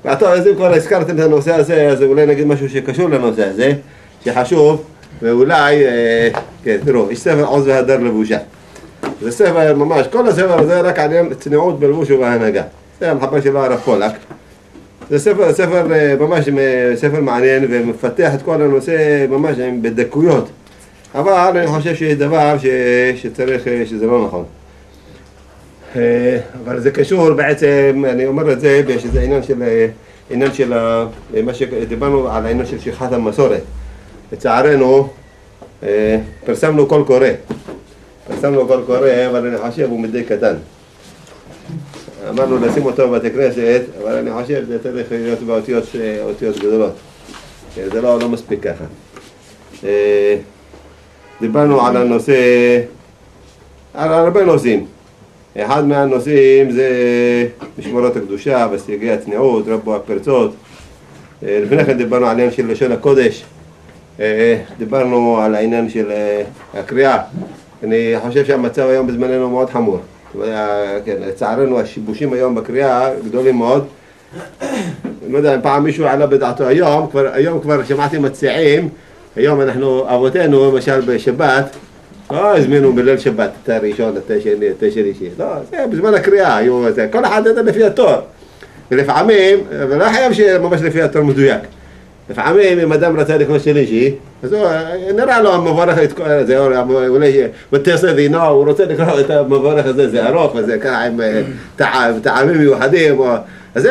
טוב, אז אם כבר הזכרתם את הנושא הזה, אז אולי נגיד משהו שקשור לנושא הזה, שחשוב, ואולי, כן, תראו, יש ספר עוז והדר לבושה. זה ספר ממש, כל הספר הזה רק עניין צניעות בלבוש ובהנהגה. זה המחבר שלו הרב פולק. זה ספר ממש ספר מעניין ומפתח את כל הנושא ממש בדקויות. אבל אני חושב שיש דבר שצריך, שזה לא נכון. אבל זה קשור בעצם, אני אומר את זה, יש איזה עניין של מה שדיברנו על העניין של שכחת המסורת. לצערנו, פרסמנו קול קורא, אבל אני חושב הוא מדי קטן. אמרנו לשים אותו בבתי כנסת, אבל אני חושב שזה צריך להיות באותיות גדולות. זה לא מספיק ככה. דיברנו על הנושא, על הרבה נושאים. אחד מהנושאים זה משמורת הקדושה וסייגי הצניעות, רבו הפרצות. לפני כן דיברנו על העניין של לשון הקודש. דיברנו על העניין של הקריאה. אני חושב שהמצב היום בזמננו מאוד חמור. כן, לצערנו השיבושים היום בקריאה גדולים מאוד. אני לא יודע אם פעם מישהו עלה בדעתו היום כבר שמעתי מציעים, היום אנחנו, אבותינו למשל בשבת, הזמינו בליל שבת, את הראשון, את השני, את השלישי. לא, זה בזמן הקריאה, כל אחד ידע לפי התור. ולפעמים, ולא חייב שממש לפי התור מדויק. לפעמים אם אדם רצה לקרוא שלישי, אז הוא נראה לו המבורך את כל זה, אולי בתסד אינו, הוא רוצה לקרוא את המבורך הזה, זה ארוך וזה ככה עם טעמים מיוחדים, אז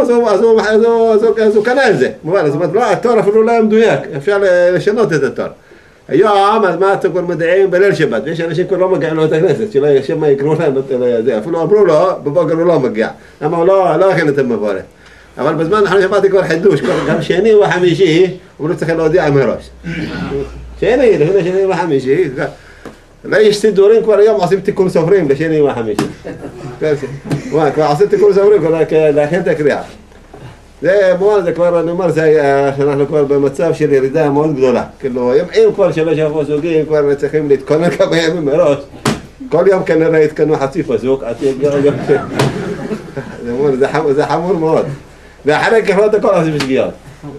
הוא קנה עם זה. זאת אומרת, התור אפילו לא היה מדויק, אפשר לשנות את התור. היום, אז מה אתם כבר מדעים בליל שבת, ויש אנשים כבר לא מגיעים לו את הכנסת, שלא ישמע יקראו להם את זה, אפילו אמרו לו, בבוקר הוא לא מגיע, למה הוא לא הכין את המבורך. אבל בזמן אנחנו שמעתי כבר חידוש, גם שני וחמישי, הוא לא צריך להודיע מראש. שני, לפני שני וחמישי, לא יש סידורים כבר היום עושים תיקון סופרים לשני וחמישי. כבר עושים תיקון סופרים להכין את הקריאה. זה כבר, אני אומר, שאנחנו כבר במצב של ירידה מאוד גדולה. כאילו, אם כבר שלוש פסוקים, כבר צריכים להתכונן כמה ימים מראש. כל יום כנראה יתקנו חצי פסוק, עד שיגיע יום זה חמור מאוד. ואחרי ככלות הכל עושים שגיאות.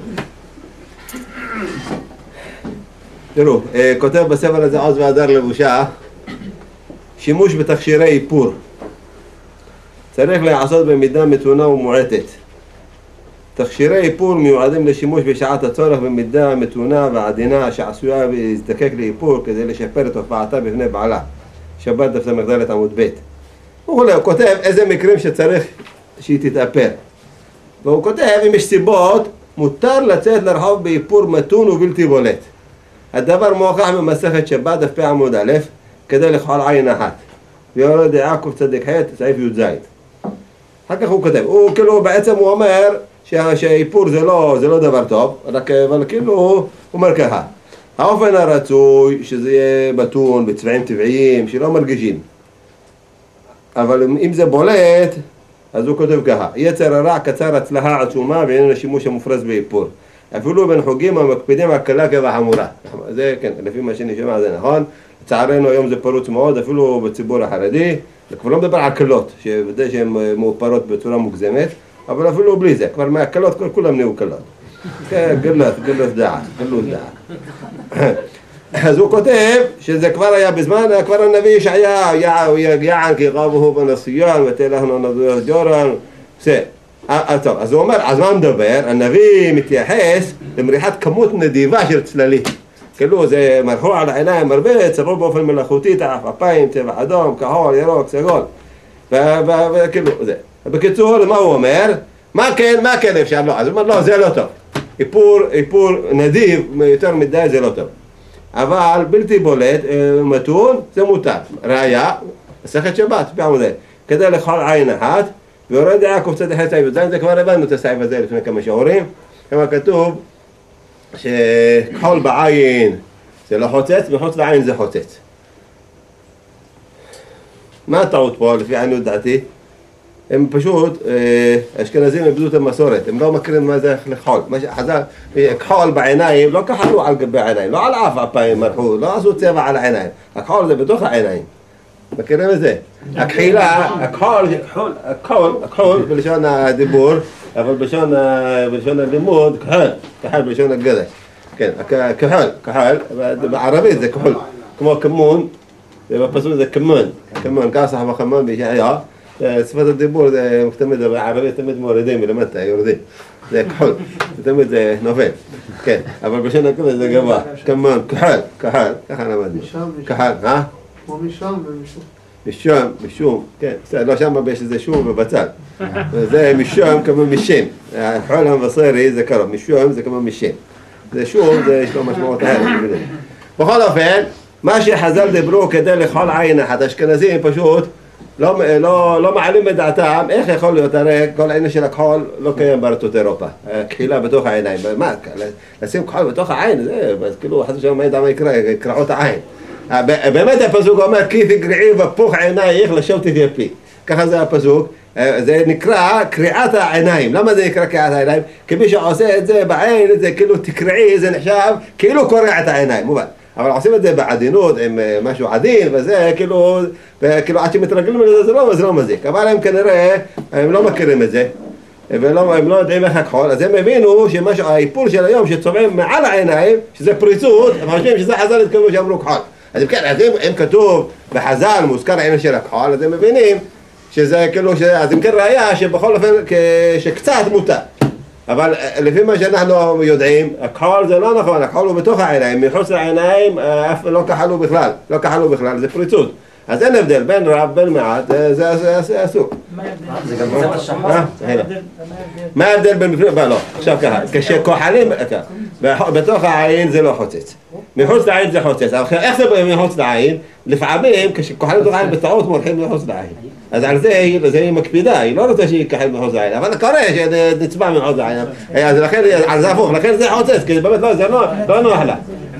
תראו, כותב בספר הזה עוז והדר לבושה, שימוש בתכשירי איפור. צריך להיעשות במידה מתונה ומועטת. תכשירי איפור מיועדים לשימוש בשעת הצורך במידה מתונה ועדינה שעשויה להזדקק לאיפור כדי לשפר את הופעתה בפני בעלה. שבת דף ס"ד עמוד ב'. הוא כותב איזה מקרים שצריך שהיא תתאפר. והוא כותב, אם יש סיבות, מותר לצאת לרחוב באיפור מתון ובלתי בולט. הדבר מוכח במסכת שבת דף פ' עמוד א', כדי לכחול עין אחת. ויורד יעקב צדיק ח' סעיף י"ז. אחר כך הוא כותב, בעצם הוא אומר שהאיפור זה לא דבר טוב, אבל כאילו הוא אומר ככה, האופן הרצוי שזה יהיה מתון בצבעים טבעיים שלא מרגישים. אבל אם זה בולט, אז הוא כותב ככה, יצר הרע קצר הצלחה עצומה ואין השימוש המופרז באיפור. אפילו בין חוגים המקפידים על קלה כבחמורה. זה כן, לפי מה שנשמע זה נכון. לצערנו היום זה פרוץ מאוד, אפילו בציבור החרדי. זה כבר לא מדבר על קלות, שבדי שהן מאופרות בצורה מוגזמת, אבל אפילו בלי זה, כבר מהקלות כולם נהיו קלות. כן, גלות דעת. אז הוא כותב שזה כבר היה בזמן, כבר הנביא ישעיה, יען כי רבו בנסיון ותלכנו נדויות ג'ורן, זה. טוב, אז הוא אומר, אז מה מדבר? הנביא מתייחס למריחת כמות נדיבה של צללים. כאילו זה מרחו על העיניים הרבה, צבעו באופן מלאכותי, אפיים, צבע אדום, כחול, ירוק, סגול. וכאילו זה. בקיצור, מה הוא אומר? מה כן אפשר? לא, אז הוא אומר, לא, זה לא טוב. איפור נדיב יותר מדי זה לא טוב. אבל בלתי בולט, מתון, זה מותר. ראיה, מסכת שבת, בעמוד זה. כדי לכחול עין אחת, ויורד יעקב צדיק ח' סעיף י"ז, זה כבר הבנו את הסעיף הזה לפני כמה שיעורים. כמה כתוב שכחול בעין זה לא חוצץ, מחוץ לעין זה חוצץ. מה הטעות פה לפי עניות דעתי? הם פשוט, אשכנזים איבדו את המסורת, הם לא מכירים מה זה לכחול. כחול בעיניים, לא כחלו על גבי העיניים, לא על אף הפעמים מרחו, לא עשו צבע על העיניים. הכחול זה בתוך העיניים. מכירים את זה? הכחילה, הכחול בלשון הדיבור, אבל בלשון הלימוד, כחול בלשון הגדש. כן, כחול, בערבית זה כחול, כמו כמון, בפסוק זה כמון, כסח וכמון בישעיה, שפת הדיבור זה תמיד, בערבית תמיד מורידים מלמטה, יורדים, זה כחול, תמיד זה נופל, כן, אבל בלשון הגדש זה גבוה, כמון, כחול, ככה למדנו, כחול, כמו משום, כן, לא שם יש איזה שום ובצל, זה משום כמו משם, החול המבשרי זה קרוב, משום זה כמו משם, זה שום, זה יש לו משמעות אחרת. בכל אופן, מה שחז"ל דיברו כדי לכל עין אחת, אשכנזים פשוט לא מעלים את דעתם, איך יכול להיות, הרי כל העניין של הכחול לא קיים בארצות אירופה, כחילה בתוך העיניים, מה, לשים כחול בתוך העין, זה, אז כאילו, חשוב שם מה יקרה, קרעות העין. באמת הפסוק אומר, כי תגרעי ופוך עינייך לשבת תתייפי, ככה זה הפסוק, זה נקרא קריעת העיניים. למה זה נקרא קריעת העיניים? כי מי שעושה את זה בעין, זה כאילו תקרעי, זה נחשב כאילו קורע את העיניים, מובן. אבל עושים את זה בעדינות, עם משהו עדין, וזה כאילו עד שמתרגלים לזה זה לא מזיק. אבל הם כנראה, הם לא מכירים את זה, והם לא יודעים איך הכחול, אז הם הבינו שהאיפור של היום שצובעים מעל העיניים, שזה פריצות, הם חושבים שזה חז"ל התכוונו שאמרו כחול. אז כן, אם כתוב בחז"ל מוזכר העניין של הכחול, אז הם מבינים שזה כאילו, אז אם כן ראיה שבכל אופן שקצת מותר. אבל לפי מה שאנחנו יודעים, הכחול זה לא נכון, הכחול הוא בתוך העיניים, מחוץ לעיניים אף לא כחלו בכלל, זה פריצות. אז אין הבדל, בין רב, בין מעט, זה אסור. מה ההבדל בין בפנים? לא, עכשיו ככה, כשכוחלים, בתוך העין זה לא חוצץ. מחוץ לעין זה חוצץ, אבל איך זה מחוץ לעין? לפעמים כשכוחלים בתוך העין בטעות מולכים מחוץ לעין. אז על זה היא מקפידה, היא לא רוצה שיכחל מחוץ לעין, אבל קורה שנצבע מחוץ לעין. אז לכן, על זה הפוך, לכן זה חוצץ, כי באמת לא נוח לה.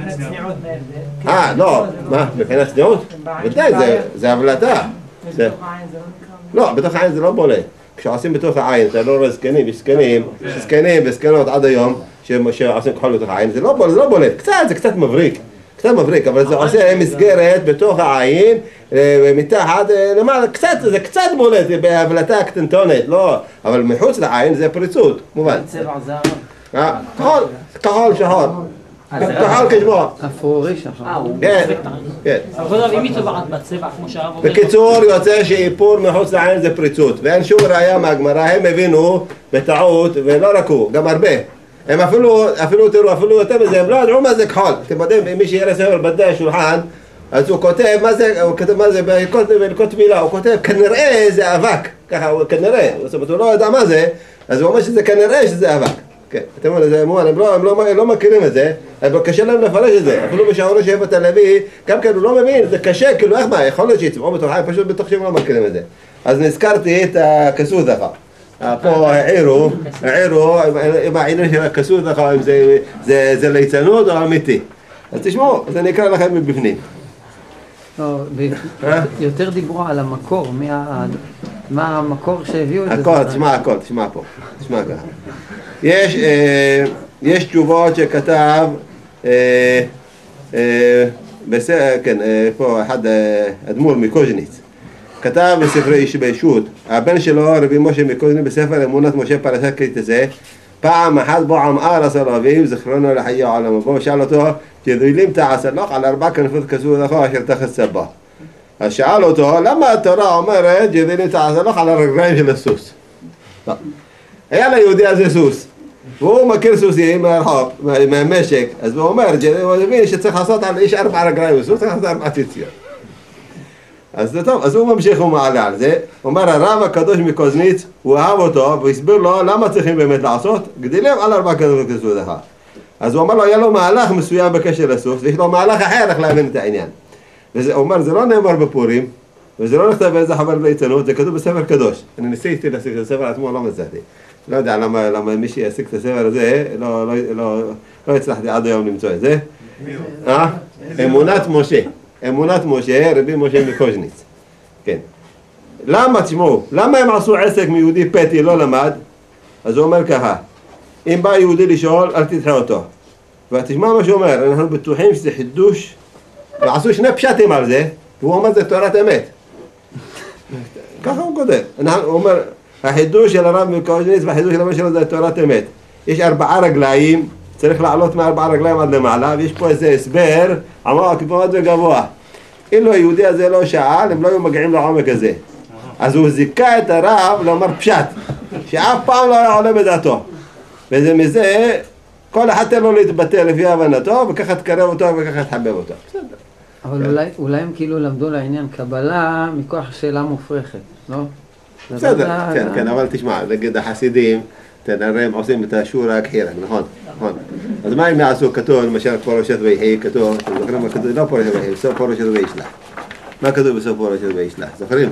לא, מה? מבחינת צניעות? ודאי, זה הבלטה. לא, בתוך העין זה לא בולט. כשעושים בתוך העין, אתה לא רואה זקנים, יש זקנים וזקנות עד היום שעושים כחול בתוך העין, זה לא בולט, זה קצת מבריק, אבל זה עושה מסגרת בתוך העין, מתחת, למעלה, זה קצת בולט, בהבלטה הקטנטונת, לא, אבל מחוץ לעין זה פריצות, מובן. צבע זהב. כחול, שחור. כחול כשמו. אפרורי שחור. כן. אבל אם היא צובעת בצבע כמו שהרב אומר... בקיצור יוצא שאיפור מחוץ לעין זה פריצות, ואין שום ראיה מהגמרא, הם הבינו בטעות, ולא רק הוא, גם הרבה. הם אפילו יותר מזה, הם לא ידעו מה זה כחול. אתם יודעים, מי שיראה ספר בדי השולחן, אז הוא כותב מה זה, בלקות מילה, הוא כותב כנראה זה אבק, ככה הוא כנראה, זאת אומרת הוא לא יודע מה זה, אז הוא אומר שזה כנראה שזה אבק. כן, אתם אומרים, הם לא מכירים את זה, אבל קשה להם לפרש את זה, אפילו בשעורו שבט הלוי, גם כן הוא לא מבין, זה קשה, כאילו איך מה, יכול להיות שיצבעו בתוך העין, פשוט בתוך שהם לא מכירים את זה. אז נזכרתי את הכסודחה, פה העירו, עם העניין של הכסודחה, אם זה ליצנות או אמיתי. אז תשמעו, אז אני אקרא לכם מבפנים. יותר דיברו על המקור, מה המקור שהביאו את זה? הכל, תשמע פה, תשמע ככה. יש תשובות שכתב, כן, פה אחד אדמו"ר מקוז'ניץ, כתב בספרי איש בישות, הבן שלו רבי משה מקוז'ניץ בספר אמונת משה פרשת כתזה, פעם אחת בו עמאר עשה לו אביו, זכרונו לחיי העולם, בו שאל אותו, תדוילים תעשה לך על 4 כנפות כסודחה אשר תחת סבא. אז שאל אותו, למה התורה אומרת, תדוילים תעשה לך על הרגליים של הסוס? היה ליהודי הזה סוס, והוא מכיר סוסים מהרחוב, מהמשק, אז הוא אומר, הוא מבין שצריך לעשות על איש 4 רגליים וסוס, צריך לעשות 4 ציציות. אז זה טוב, אז הוא ממשיך ומעלה על זה, הוא אומר, הרב הקדוש מקוז'ניץ, הוא אהב אותו, והוא הסביר לו למה צריכים באמת לעשות, גדילים על 4 כנפות כסודחה. אז הוא אומר לו, היה לו מהלך מסוים בקשר לסוס, ויש לו מהלך אחר איך להבין את העניין. הוא אומר, זה לא נאמר בפורים, וזה לא נכתב באיזה חבר ליצנות, זה כתוב בספר קדוש. אני ניסיתי להשיג את הספר עצמו, לא מצאתי. לא יודע למה מי שישיג את הספר הזה, לא הצלחתי עד היום למצוא את זה. אמונת משה, רבי משה מקוז'ניץ. כן. למה, תשמעו, למה הם עשו עסק מיהודי פתי לא למד? אז הוא אומר ככה, אם בא יהודי לשאול, אל תדחה אותו. ותשמע מה שהוא אומר, אנחנו בטוחים שזה חידוש, ועשו 2 פשטים על זה, והוא אומר זה תורת אמת. ככה הוא כותב. הוא אומר, החידוש של הרב מקוז'ניץ והחידוש של הרב שלו זה תורת אמת. יש 4 רגליים, צריך לעלות מ4 רגליים עד למעלה, ויש פה איזה הסבר עמוק מאוד וגבוה. אילו היהודי הזה לא שאל, הם לא היו מגיעים לעומק הזה. אז הוא זיכה את הרב לומר פשט, שאף פעם לא היה עולה בדעתו. וזה מזה, כל אחד תן לו להתבטא לפי הבנתו, וככה תקרב אותו וככה תחבב אותו. אבל אולי הם כאילו למדו לעניין קבלה מכוח שאלה מופרכת, לא? בסדר, כן, אבל תשמע, נגיד החסידים, תנראה הם עושים את השורה הכחירה, נכון? אז מה הם יעשו? כתוב, למשל פורשת ויחי, כתוב, אתם זוכרים מה כתוב? לא פורשת ויחי, בסוף פורשת וישלח. מה כתוב בסוף פורשת וישלח? זוכרים?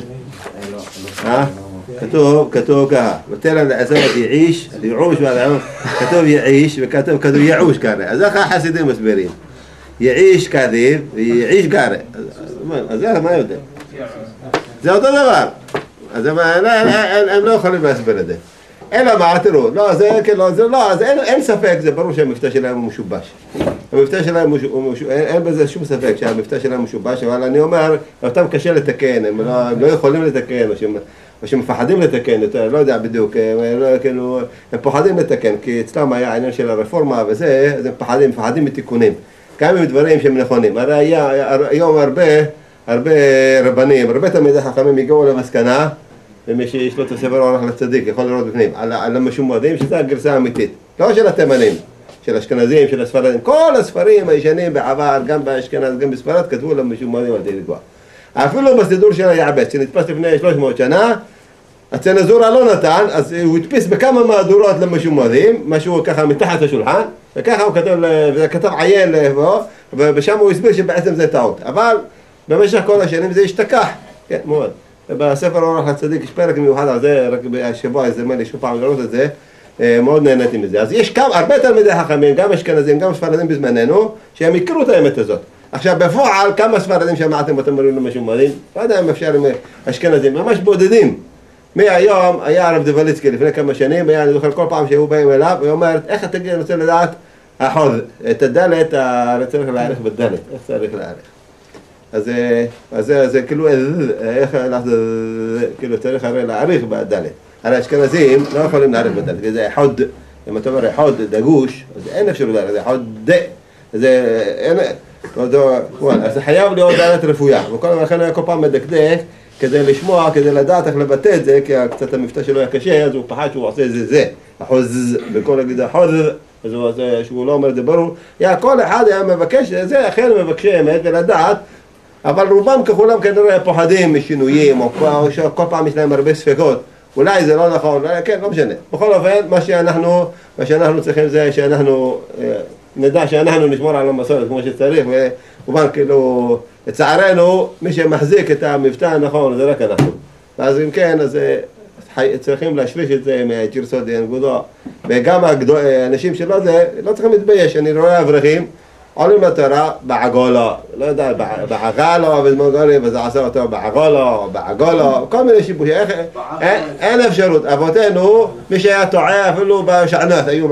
כתוב ככה, ותראה לעזרת יעיש, יעוש, כתוב יעיש וכתוב יעוש כרה. אז איך החסידים מסבירים? יעיש כתיב ויעיש כרה. אז זה מה יודע? זה אותו דבר. אז הם לא יכולים להסביר את זה. אלא מה, תראו, לא, זה לא, אז אין ספק, זה ברור שהמבטא שלהם הוא משובש. המבטא שלהם אין בזה שום ספק שהמבטא שלהם משובש, אבל אני אומר, אותם קשה לתקן, הם לא יכולים לתקן, או שמפחדים לתקן, לא יודע בדיוק, הם פוחדים לתקן, כי אצלם היה העניין של הרפורמה וזה, אז הם מפחדים מתיקונים. גם עם דברים שהם נכונים. הרי היה היום הרבה רבנים, הרבה תלמידי חכמים הגיעו למסקנה, ומי שיש לו את הספר אורח לצדיק, יכול לראות בפנים, על המשומדים, שזו הגרסה האמיתית. לא של התימנים, של אשכנזים, של הספרדים. כל הספרים הישנים בעבר, גם באשכנז, גם בספרד, כתבו למשומדים על תלגוע. אפילו בסידור של היעבד, שנתפס לפני 300 שנה, הצנזורה לא נתן, אז הוא הדפיס בכמה מהדורות למשומדים, משהו ככה מתחת לשולחן, וככה הוא כתב עיין לבוא, ושם הוא הסביר שבעצם זה טעות. אבל במשך כל השנים זה השתכח, כן, מאוד. בספר אורח לצדיק יש פרק מיוחד על זה, רק בשבוע הזדמן לי שוב פעם לראות את זה, מאוד נהניתי מזה. אז יש הרבה תלמידי חכמים, גם אשכנזים, גם ספרדים בזמננו, שהם הכירו את האמת הזאת. עכשיו בפועל, כמה ספרדים שמעתם אותם אומרים למשומדים? לא יודע אם אפשר עם אשכנזים, ממש בודדים. מהיום היה הרב דבליצקי לפני כמה שנים, אני זוכר כל פעם שהיו באים אליו, הוא אומר, איך אתה רוצה לדעת החוז, את הדלת, צריך להעריך בדלת, איך צריך להעריך? אז זה כאילו, איך כאילו צריך הרי להעריך בדלת. הרי אשכנזים לא יכולים להעריך בדלת, כי זה חוד, אם אתה אומר חוד דגוש, אז אין אפשרות להעריך, זה חוד דה, זה אין, אז זה חייב להיות דלת רפויה, ולכן היה כל פעם מדקדק, כדי לשמוע, כדי לדעת איך לבטא את זה, כי קצת המבטא שלו היה קשה, אז הוא פחד שהוא עושה זה, החוז, בכל להגיד החוז, אז הוא עושה, שהוא לא אומר את זה ברור, כל אחד היה מבקש, זה אכן מבקשי אמת ולדעת, אבל רובם ככולם כנראה פוחדים משינויים, או כל פעם יש להם הרבה ספקות, אולי זה לא נכון, כן, לא משנה. בכל אופן, מה שאנחנו צריכים זה שאנחנו נדע שאנחנו נשמור על המסורת כמו שצריך, וכמובן כאילו, לצערנו, מי שמחזיק את המבטא הנכון זה רק אנחנו. ואז אם כן, אז צריכים להשריש את זה מהג'רסות ינגודו, וגם האנשים שלו זה, לא צריכים להתבייש, אני רואה אברכים, עולים לתורה בעגולו, לא יודע, בעגלו, בזמוגולי, וזה עשה אותו בעגולו, בעגולו, כל מיני שיבושים, אין אפשרות. אבותינו, מי שהיה טועה אפילו בשענת, היו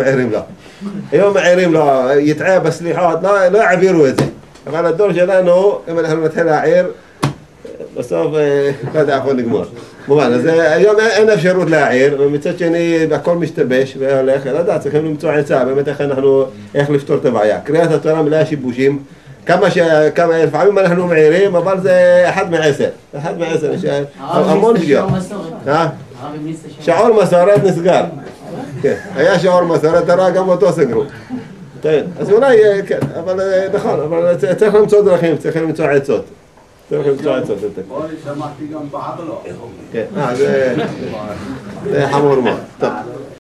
מעירים לו, יטעה בסליחות, לא יעבירו את זה. אבל הדור שלנו, אם אנחנו נתחיל להעיר, בסוף, לא יודע, איפה נגמור. מובן, אז היום אין אפשרות להעיר, ומצד שני, הכל משתבש והולך, לא יודע, צריכים למצוא עצה, באמת איך לפתור את הבעיה. קריאת התורה מלאה שיבושים, לפעמים אנחנו מעירים, אבל זה 1 מ-10. 1 מ-10, המון שגיאות. שעור מסורת נסגר. היה שעור מסורת, הרע גם אותו סגרו. אז אולי, כן, אבל נכון, אבל צריך למצוא דרכים, צריך למצוא עצות. צריך למצוא עצות. בואי, שמעתי גם בעגלו. כן, זה חמור מאוד. טוב.